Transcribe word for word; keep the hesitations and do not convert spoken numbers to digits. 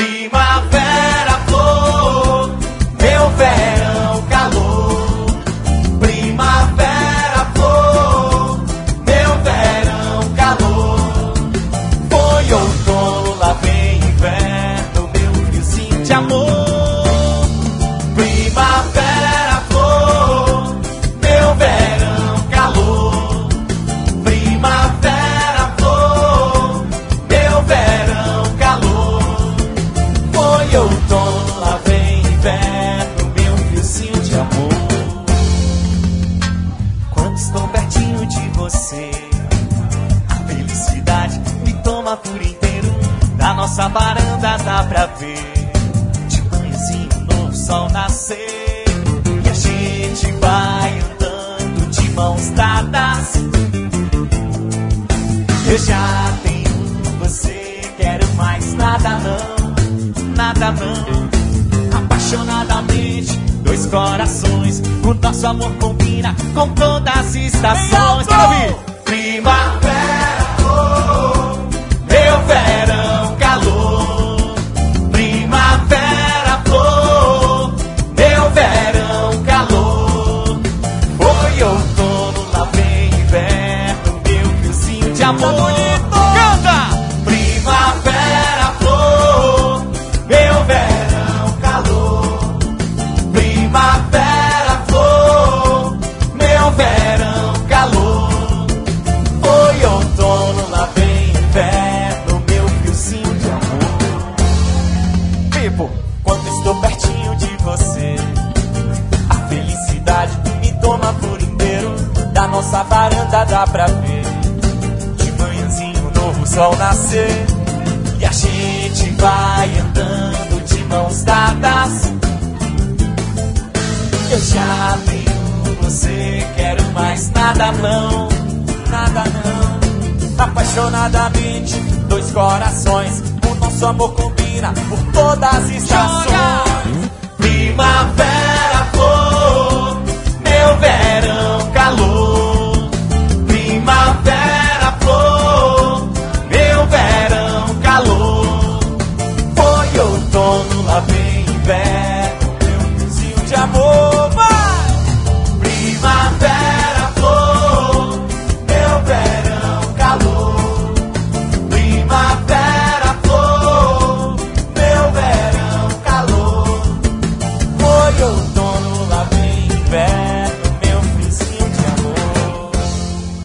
Primavera, flor, meu verão, calor. Primavera, flor, meu verão, calor. Foi outono, lá vem inverno, meu friozinho de amor. Primavera, flor, meu verão, calor. Primavera, flor, meu verão, calor. Foi outono, lá vem inverno, meu friozinho de amor. Quando estou pertinho de você, a felicidade me toma por inteiro. Da nossa varanda dá pra ver de manhãzinho novo sol nascer. E a gente vai andando de mãos dadas. Eu já tenho você, quero mais nada não, nada não. Apaixonadamente, dois corações, o nosso amor combina com todas as estações. Quero ouvir! Primavera, oh, meu verão, calor. Primavera, flor, meu verão, calor. Foi outono, lá vem inverno, meu friozinho de amor. Canta! Primavera, flor, meu verão, calor. Primavera, flor, meu verão, calor. Foi outono, lá vem inverno, meu friozinho de amor. Pipo, quando estou pertinho de você, a felicidade me toma por inteiro. Da nossa varanda dá pra ver de manhãzinho novo sol nascer. E a gente vai andando de mãos dadas. Eu já tenho você, quero mais nada não, nada não. Apaixonadamente, dois corações, o nosso amor combina por todas as estações. Primavera,